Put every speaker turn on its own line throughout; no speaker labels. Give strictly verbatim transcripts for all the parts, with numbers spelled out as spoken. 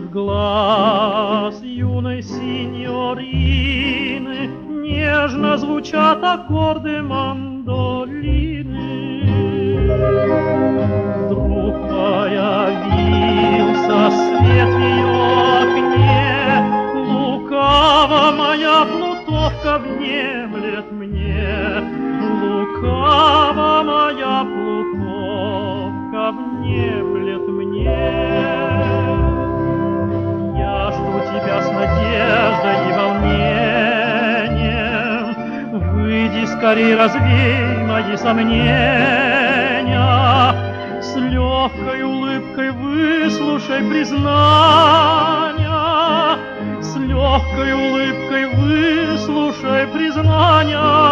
глаз юной синьорины нежно звучат аккорды мандолины. Вдруг появился свет в ее окне, лукаво моя плутовка внемлет мне, лукаво моя плутовка внемлет мне. Я жду тебя с надеждой и волнением, выйди скорей, развей мои сомнения, с легкой улыбкой выслушай признания, с легкой улыбкой выслушай признания.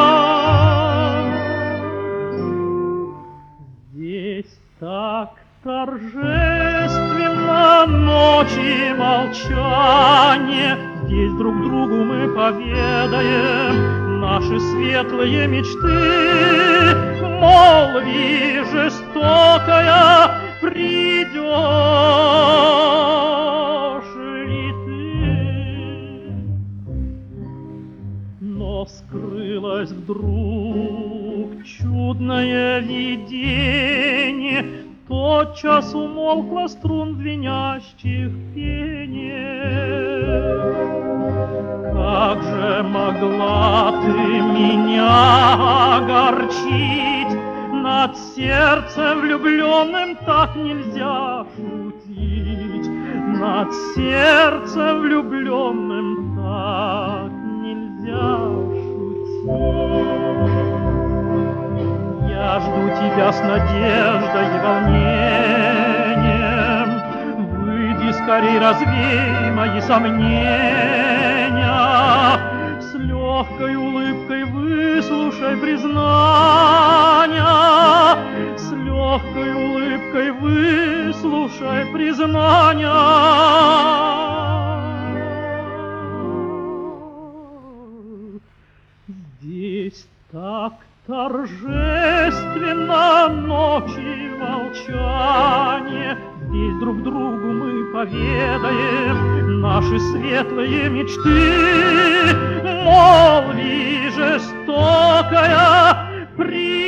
Здесь так торжественно ночи молчание, здесь друг другу мы поведаем наши светлые мечты. Молви, жестокая, придешь ли ты? Но скрылось вдруг чудное видение, тотчас умолкла струн звенящих пение. Как же могла ты меня огорчить? Над сердцем влюбленным так нельзя шутить, над сердцем влюбленным так нельзя шутить. Я жду тебя с надеждой и волнением, выйди скорей, развей мои сомнения, с легкой улыбкой выслушай признания, с легкой улыбкой выслушай признания. Здесь так торжественно ночи молчание, здесь друг другу мы поведаем наши светлые мечты. Молви, жестокая, при